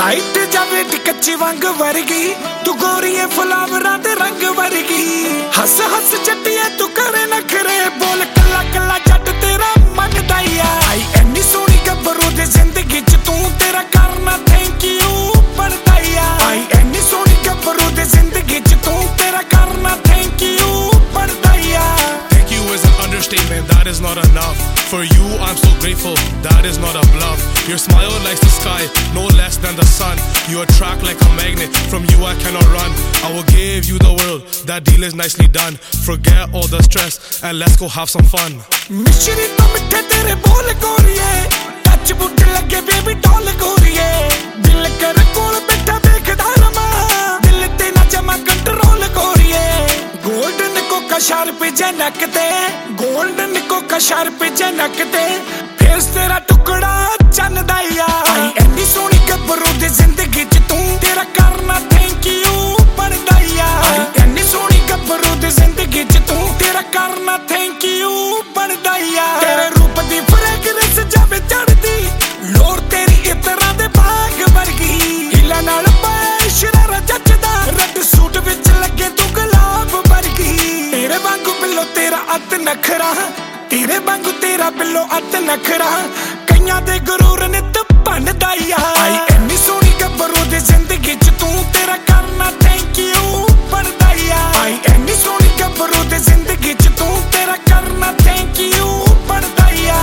Light जावे कच्ची वांग वर्गी तू गोरी है फुलावरां दे रंग वर्गी हस हस जट्टिए तू करे नखरे बोल कला कला जट तेरा मन दाइया आई एनी सोहनी गब्बरू दे जिंदगी च तू तेरा करना थैंक यू पड़दाइया आई एनी सोहनी गब्बरू दे जिंदगी च तू तेरा करना थैंक यू पड़दाइया Thank you is an understatement, that is not enough. For you I'm so grateful, that is not a bluff. Your smile lights the sky, no less than the sun. You attract like a magnet, from you I cannot run. I will give you the world, that deal is nicely done. Forget all the stress and let's go have some fun. मिश्री तो मिठे तेरे बोल गोरिए touch बुट लगे baby doll गोरिए दिल कर कोल बैठा देखदा रमा दिल ते ना जमा कंट्रोल गोरिए गोल्डन को कशार पे जनक ते गोल्डन को कशार पे जनक ते फेस तेरा टुकड़ा चन दाइया आई एनी सोहनी गब्बरू दी जिंदगी च तू तेरा करना थैंक यू पड़दाइया आई एनी सोहनी गब्बरू दी जिंदगी च तू तेरा करना थैंक यू पड़दाइया तेरे रूप दी फ्रेगरेंस जावे चढ़दी लोर तेरी इतरा दे बाग वर्गी हिला नाल पाए शरारा जचदा रेड सूट विच लगे तू गुलाब वर्गी तेरे वांगू बिल्लो तेरा अत नखरा तेरे वांगू तेरा बिल्लो अत नखरा कईयां दे गुरूर नित भनदाइया आई एनी सोहनी गब्बरू दी जिंदगी च तू तेरा करना थैंक यू पड़दाइया आई एनी सोहनी गब्बरू दी जिंदगी च तू तेरा करना थैंक यू पड़दाइया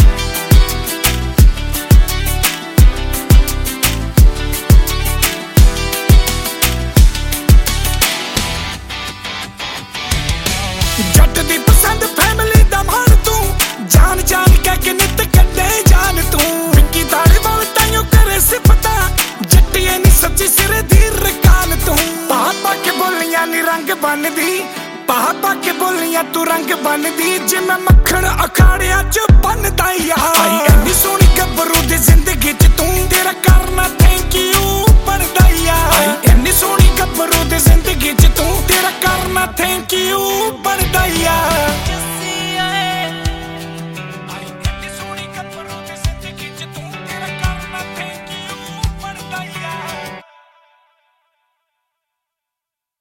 जट दी पसंद फैमिली दा मान तू जान जान के नित कड्डे जान तू विक्की ताले वाल ताइयों करे सिफता जट्टिए नी सच्ची सिरे दी रकान तू पापा के बोलियां नी रंग बनदी पापा के बोलियां तू रंग बनदी जिवें मक्खण अखाड़ियां च बनदाइया